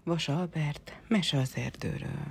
Vas Albert, mese az erdőről.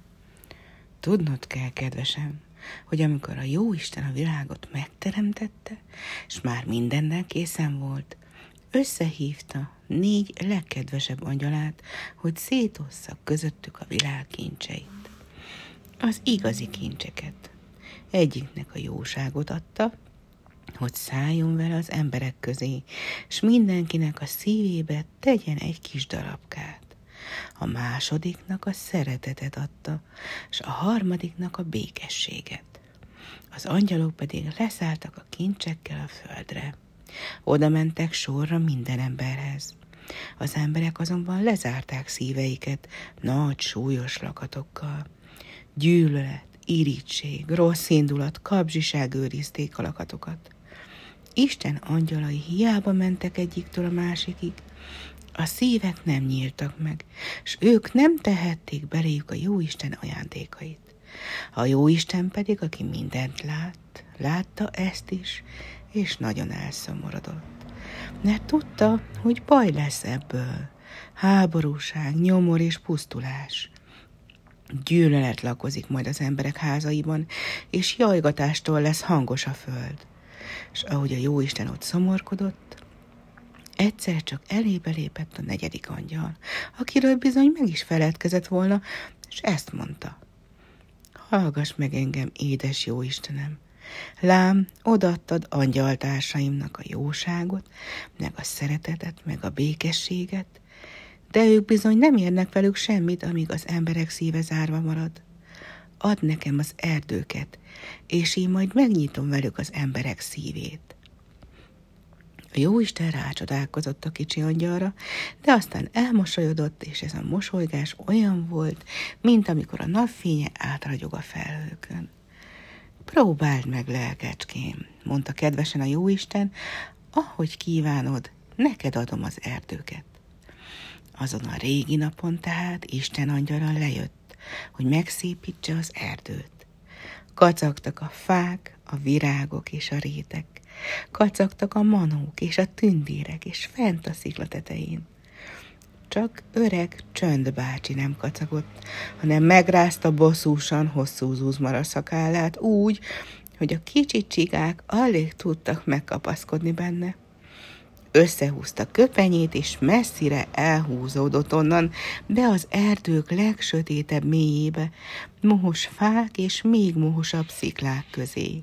Tudnod kell, kedvesem, hogy amikor a Jóisten a világot megteremtette, és már mindennel készen volt, összehívta 4 legkedvesebb angyalát, hogy szétossza közöttük a világ kincseit. Az igazi kincseket. Egyiknek a jóságot adta, hogy szálljon vele az emberek közé, s mindenkinek a szívébe tegyen egy kis darabkát. A másodiknak a szeretetet adta, s a harmadiknak a békességet. Az angyalok pedig leszálltak a kincsekkel a földre. Oda mentek sorra minden emberhez. Az emberek azonban lezárták szíveiket nagy, súlyos lakatokkal. Gyűlölet, irigység, rossz indulat, kapzsiság őrizték a lakatokat. Isten angyalai hiába mentek egyiktől a másikig, a szívek nem nyíltak meg, s ők nem tehették beléjük a Jóisten ajándékait. A Jóisten pedig, aki mindent látta ezt is, és nagyon elszomorodott. Mert tudta, hogy baj lesz ebből, háborúság, nyomor és pusztulás. Gyűlölet lakozik majd az emberek házaiban, és jajgatástól lesz hangos a föld. És ahogy a Jóisten ott szomorkodott, egyszer csak elébe lépett a 4. angyal, akiről bizony meg is feledkezett volna, és ezt mondta: hallgass meg engem, édes Jóistenem! Lám, odaadtad angyaltársaimnak a jóságot, meg a szeretetet, meg a békességet, de ők bizony nem érnek velük semmit, amíg az emberek szíve zárva marad. Add nekem az erdőket, és én majd megnyitom velük az emberek szívét. A Jóisten rácsodálkozott a kicsi angyalra, de aztán elmosolyodott, és ez a mosolygás olyan volt, mint amikor a napfénye átragyog a felhőkön. Próbáld meg, lelkecském, mondta kedvesen a Jóisten, ahogy kívánod, neked adom az erdőket. Azon a régi napon tehát Isten angyala lejött, hogy megszépítse az erdőt. Kacagtak a fák, a virágok és a rétek, kacagtak a manók és a tündérek, és fent a szikla tetején. Csak öreg Csönd bácsi nem kacagott, hanem megrázta bosszúsan hosszú zuzmara szakállát úgy, hogy a kicsi csigák alig tudtak megkapaszkodni benne. Összehúzta köpenyét, és messzire elhúzódott onnan, be az erdők legsötétebb mélyébe, mohos fák és még mohosabb sziklák közé.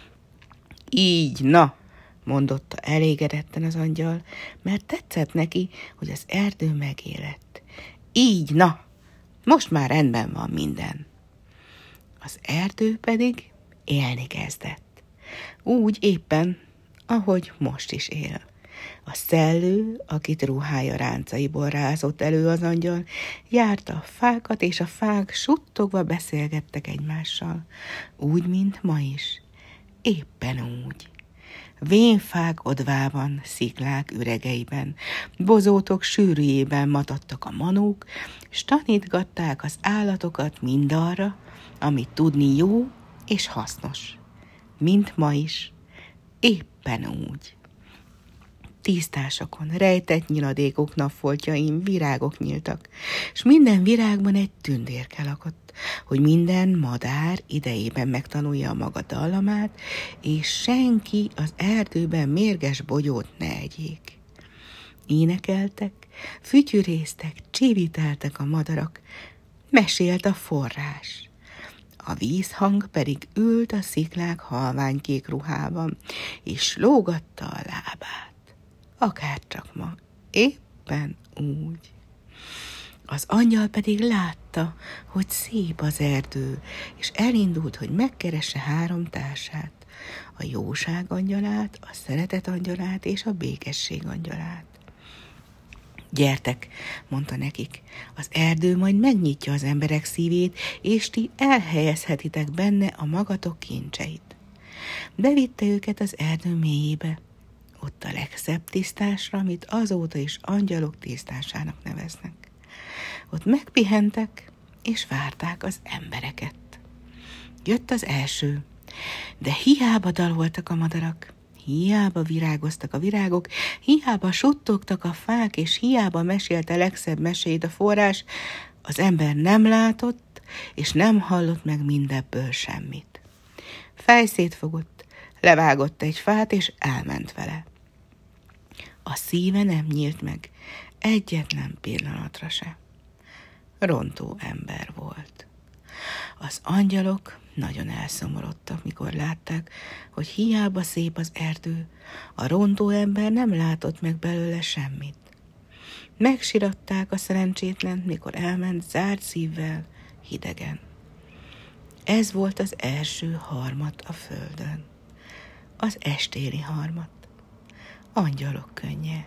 Így, na, mondotta elégedetten az angyal, mert tetszett neki, hogy az erdő megélett. Így, na, most már rendben van minden. Az erdő pedig élni kezdett. Úgy éppen, ahogy most is él. A szellő, akit ruhája ráncaiból rázott elő az angyal, járta a fákat, és a fák suttogva beszélgettek egymással, úgy, mint ma is. Éppen úgy. Vénfák odvában, sziklák üregeiben, bozótok sűrűjében matadtak a manók, s tanítgatták az állatokat mindarra, amit tudni jó és hasznos. Mint ma is. Éppen úgy. Tisztásokon, rejtett nyiladékok napfoltjain virágok nyíltak, s minden virágban egy tündérke lakott, hogy minden madár idejében megtanulja a maga dallamát, és senki az erdőben mérges bogyót ne egyék. Énekeltek, fütyürésztek, csiviteltek a madarak, mesélt a forrás. A vízhang pedig ült a sziklák halványkék ruhában, és lógatta a lábát. Akárcsak ma, éppen úgy. Az angyal pedig látta, hogy szép az erdő, és elindult, hogy megkeresse 3 társát, a jóság angyalát, a szeretet angyalát és a békesség angyalát. Gyertek, mondta nekik, az erdő majd megnyitja az emberek szívét, és ti elhelyezhetitek benne a magatok kincseit. Bevitte őket az erdő mélyébe, ott a legszebb tisztásra, amit azóta is angyalok tisztásának neveznek. Ott megpihentek, és várták az embereket. Jött az első, de hiába daloltak a madarak, Hiába virágoztak a virágok, hiába suttogtak a fák, és hiába mesélte legszebb mesét a forrás, az ember nem látott, és nem hallott meg mindebből semmit. Fejszét fogott, levágott egy fát, és elment vele. A szíve nem nyílt meg, egyetlen pillanatra se. Rontó ember volt. Az angyalok nagyon elszomorodtak, mikor látták, hogy hiába szép az erdő, a rontó ember nem látott meg belőle semmit. Megsiratták a szerencsétlent, mikor elment zárt szívvel, hidegen. Ez volt az első harmat a földön. Az estéli harmat. Angyalok könnye.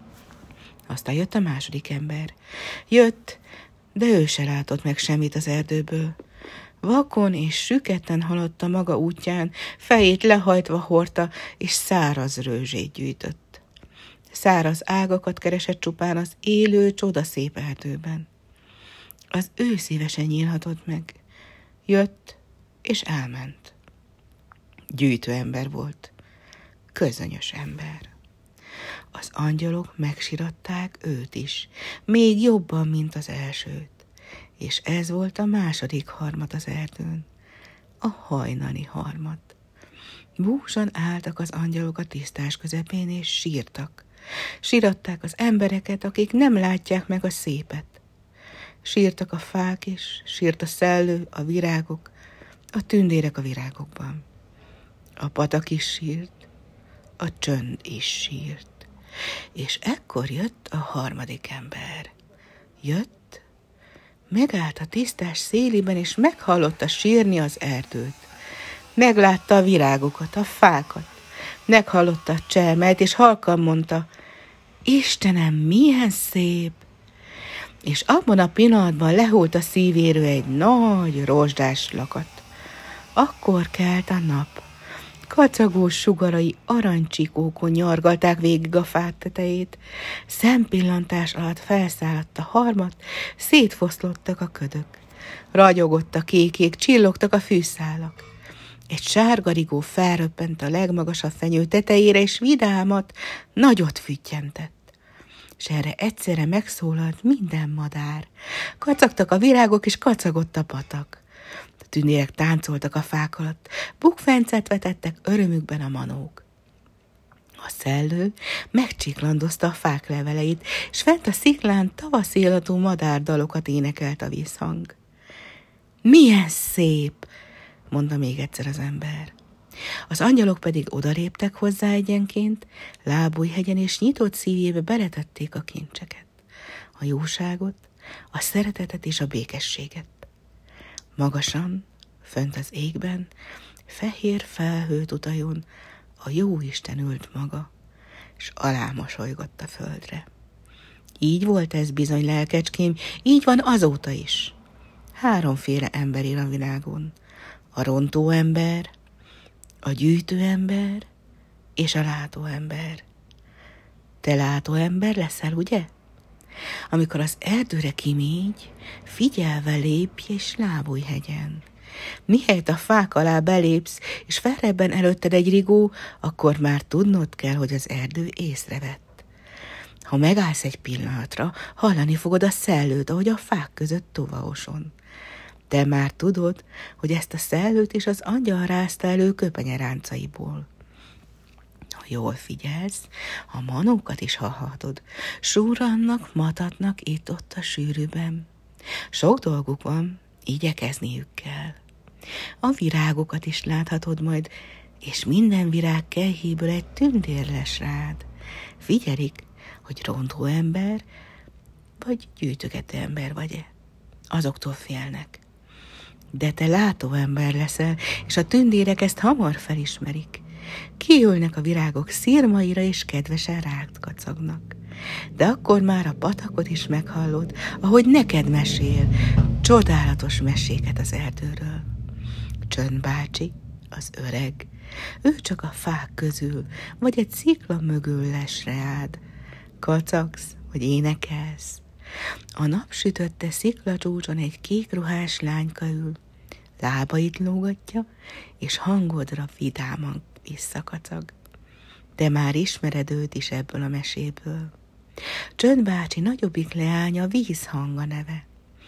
Aztán jött a második ember. Jött, de ő se látott meg semmit az erdőből. Vakon és süketten haladt a maga útján, fejét lehajtva hordta, és száraz rőzsét gyűjtött. Száraz ágakat keresett csupán az élő, csodaszép erdőben. Az ő szíve se nyílhatott meg. Jött, és elment. Gyűjtő ember volt. Közönyös ember. Az angyalok megsiratták őt is, még jobban, mint az elsőt. És ez volt a második harmat az erdőn, a hajnali harmat. Búsan álltak az angyalok a tisztás közepén, és sírtak. Síratták az embereket, akik nem látják meg a szépet. Sírtak a fák is, sírt a szellő, a virágok, a tündérek a virágokban. A patak is sírt, a csönd is sírt. És ekkor jött a harmadik ember. Jött, megállt a tisztás szélében, és meghallotta sírni az erdőt. Meglátta a virágokat, a fákat. Meghallotta a csermelyt, és halkan mondta, Istenem, milyen szép! És abban a pillanatban lehult a szívéről egy nagy rozsdás lakat. Akkor kelt a nap. Kacagós sugarai aranycsikókon nyargalták végig a fák tetejét. Szempillantás alatt felszállt a harmat, szétfoszlottak a ködök. Ragyogott a kékék, csillogtak a fűszálak. Egy sárgarigó felröppent a legmagasabb fenyő tetejére, és vidámat nagyot füttyentett. És erre egyszerre megszólalt minden madár. Kacagtak a virágok, és kacagott a patak. A tündérek táncoltak a fák alatt, bukfencet vetettek örömükben a manók. A szellő megcsiklandozta a fák leveleit, és fent a sziklán tavaszi illatú madárdalokat énekelt a vízhang. Milyen szép, mondta még egyszer az ember. Az angyalok pedig odaléptek hozzá egyenként, lábújhegyen és nyitott szívébe beletették a kincseket, a jóságot, a szeretetet és a békességet. Magasan, fönt az égben, fehér felhőt utajon a Jóisten ült maga, és alámosolygott a földre. Így volt ez bizony, lelkecském, így van azóta is. Háromféle ember él a világon. A rontó ember, a gyűjtő ember és a látó ember. Te látó ember leszel, ugye? Amikor az erdőre kimégy, figyelve lépj és lábúj hegyen. Mihelyt a fák alá belépsz, és felrebben előtted egy rigó, akkor már tudnod kell, hogy az erdő észrevett. Ha megállsz egy pillanatra, hallani fogod a szellőt, ahogy a fák között tovaoson. Te már tudod, hogy ezt a szellőt is az angyal rázta elő köpenyeráncaiból. Ha jól figyelsz, a manókat is hallhatod. Súrannak, matatnak itt-ott a sűrűben. Sok dolguk van, igyekezniük kell. A virágokat is láthatod majd, és minden virág kelyhéből egy tündér lesz rád. Figyelik, hogy rontó ember, vagy gyűjtögető ember vagy-e. Azoktól félnek. De te látó ember leszel, és a tündérek ezt hamar felismerik. Kiülnek a virágok szirmaira, és kedvesen rád kacagnak. De akkor már a patakot is meghallod, ahogy neked mesél csodálatos meséket az erdőről. Csönd bácsi, az öreg, ő csak a fák közül, vagy egy szikla mögül les rád. Kacagsz, vagy énekelsz. A napsütötte sziklacsúcson egy kékruhás lányka ül, lábait lógatja, és hangodra vidáman visszakacag. de már ismered őt is ebből a meséből. Csönd bácsi nagyobbik leánya Vízhang a neve.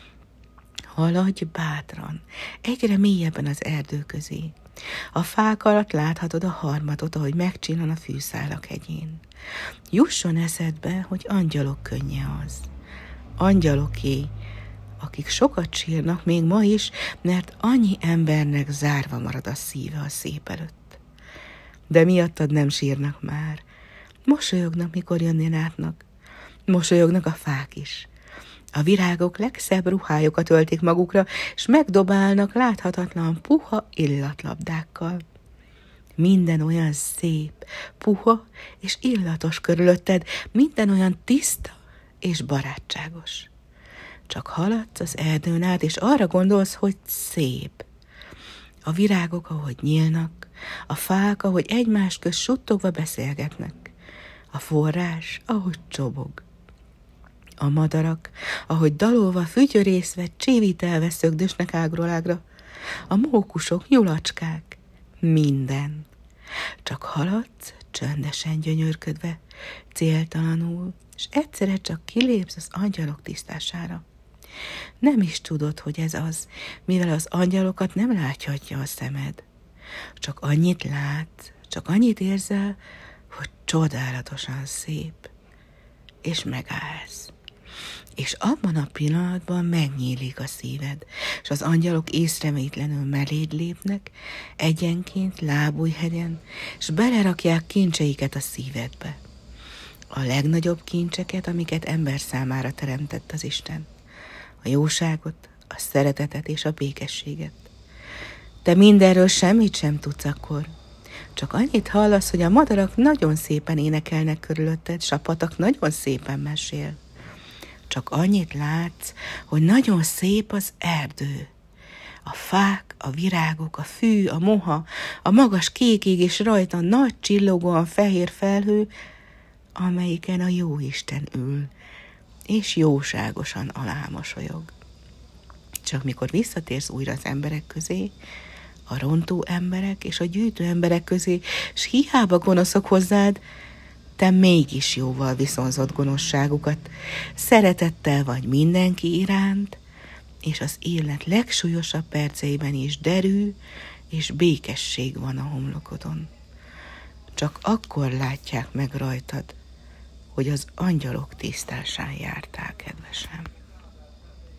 Haladj bátran, egyre mélyebben az erdő közé. A fák alatt láthatod a harmatot, ahogy megcsillan a fűszálak hegyén. Jusson eszedbe, hogy angyalok könnye az. Angyaloké, akik sokat sírnak még ma is, mert annyi embernek zárva marad a szíve a szép előtt. De miattad nem sírnak már. Mosolyognak, mikor jönni látnak. Mosolyognak a fák is. A virágok legszebb ruhájukat öltik magukra, és megdobálnak láthatatlan puha illatlabdákkal. Minden olyan szép, puha és illatos körülötted, minden olyan tiszta és barátságos. Csak haladsz az erdőn át, és arra gondolsz, hogy szép. A virágok, ahogy nyílnak, a fák, ahogy egymás közt suttogva beszélgetnek, a forrás, ahogy csobog. A madarak, ahogy dalolva, fütyörészve, csívítelve szögdösnek ágról ágra, a mókusok, nyulacskák, minden. Csak haladsz, csöndesen gyönyörködve, céltalanul, és egyszerre csak kilépsz az angyalok tisztására. Nem is tudod, hogy ez az, mivel az angyalokat nem láthatja a szemed. Csak annyit látsz, csak annyit érzel, hogy csodálatosan szép, és megállsz. És abban a pillanatban megnyílik a szíved, és az angyalok észrevétlenül melléd lépnek, egyenként lábújhegyen, és belerakják kincseiket a szívedbe. A legnagyobb kincseket, amiket ember számára teremtett az Isten. A jóságot, a szeretetet és a békességet. Te mindenről semmit sem tudsz akkor. Csak annyit hallasz, hogy a madarak nagyon szépen énekelnek körülötted, s a patak nagyon szépen mesél. Csak annyit látsz, hogy nagyon szép az erdő. A fák, a virágok, a fű, a moha, a magas kék ég és rajta nagy csillogóan fehér felhő, amelyiken a Jóisten ül, és jóságosan alámosolyog. Csak mikor visszatérsz újra az emberek közé, a rontó emberek és a gyűjtő emberek közé, s hiába gonoszok hozzád, te mégis jóval viszonzott gonoszságukat, szeretettel vagy mindenki iránt, és az élet legsúlyosabb perceiben is derű és békesség van a homlokodon. Csak akkor látják meg rajtad, hogy az angyalok tisztásán jártál, kedvesem.